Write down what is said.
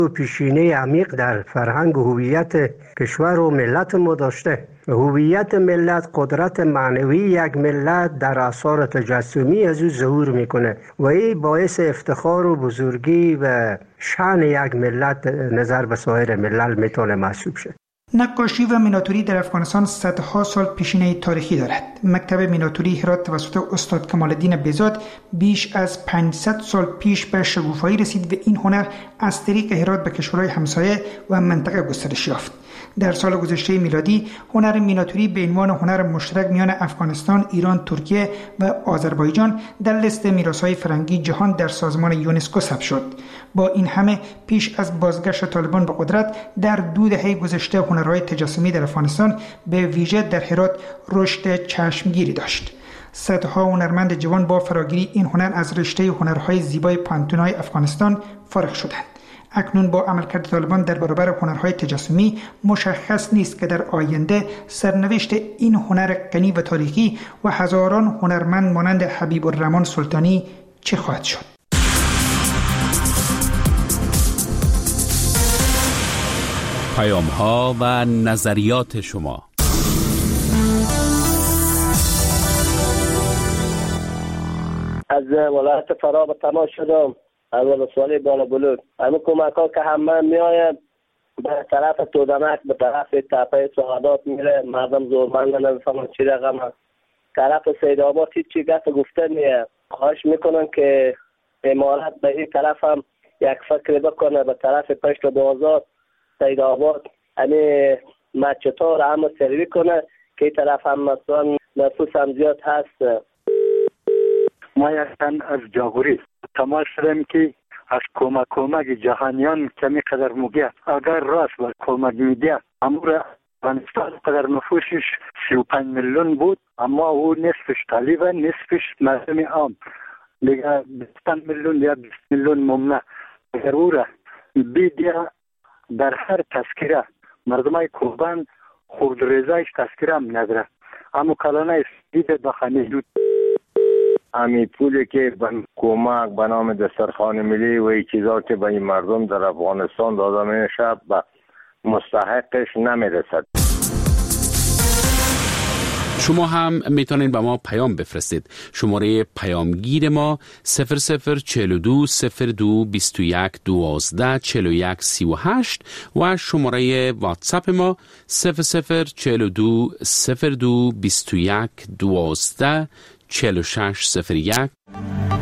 پیشینه عمیق در فرهنگ و هویت کشور و ملت ما داشته. هویت ملت، قدرت معنوی یک ملت در آثار تجسمی از او ظهور میکنه و این باعث افتخار و بزرگی و شأن یک ملت نظر به سایر ملل میتونه محسوب شد. نقاشی و میناتوری در افغانستان صدها سال پیشینه تاریخی دارد. مکتب میناتوری هرات توسط استاد کمال الدین بهزاد بیش از 500 سال پیش به شکوفایی رسید و این هنر از طریق هرات به کشورهای همسایه و منطقه گسترش یافت. در سال گذشته میلادی هنر میناتوری به عنوان هنر مشترک میان افغانستان، ایران، ترکیه و آذربایجان در لیست میراث‌های فرهنگی جهان در سازمان یونسکو ثبت شد. با این همه پیش از بازگشت طالبان به قدرت در 2 دهه گذشته هنرهای تجسمی در افغانستان به ویژه در هرات رشد چشمگیری داشت. صدها هنرمند جوان با فراگیری این هنر از رشته هنرهای زیبای پانتون‌های افغانستان فارغ شدند. اکنون با عملکرد طالبان در برابر هنرهای تجسمی مشخص نیست که در آینده سرنوشت این هنر غنی و تاریخی و هزاران هنرمند مانند حبیب الرحمن سلطانی چه خواهد شد. پیام‌ها و نظریات شما. از ولایت فرا به تماس شدم. از ولسوالی بالا بلوک همه کمک ها که همه می آید به طرف تودنک، به طرف تپه سعادات میره. مردم زورمند نمیفهمن چی رقم هست. طرف سید آباد هیچی گفت گفته نیه. خواهش میکنن که امارت به این طرف هم یک فکر بکنه، به طرف پشت بازار سید آباد همه مچطور همه سروی کنه که این طرف هم مثلا نفوس هم زیاد هست. ما یکتن از جاغوری تماس شدیم که از کمک جهانیان کمی قدر موگه اگر راست و کمک میده امور افغانستان قدر نفوسش 35 میلیون بود، اما او نصفش طالبان نصفش مردم عام دیگه 20 میلیون یا 20 میلیون ممنه. اگر او را بیدیه در هر تذکره مردمای کوبان خود رضایش تذکره هم نداره، اما کلانه دیده بخانه دود امی پولی که کمک به نام دسترخوان ملی و این چیزا که به این مردم در افغانستان داده میشه به مستحقش نمیرسد. شما هم میتونید به ما پیام بفرستید. شماره پیامگیر ما 0042 02 21 12 41 38 و شماره واتساپ ما 0042 02 21 12 4601.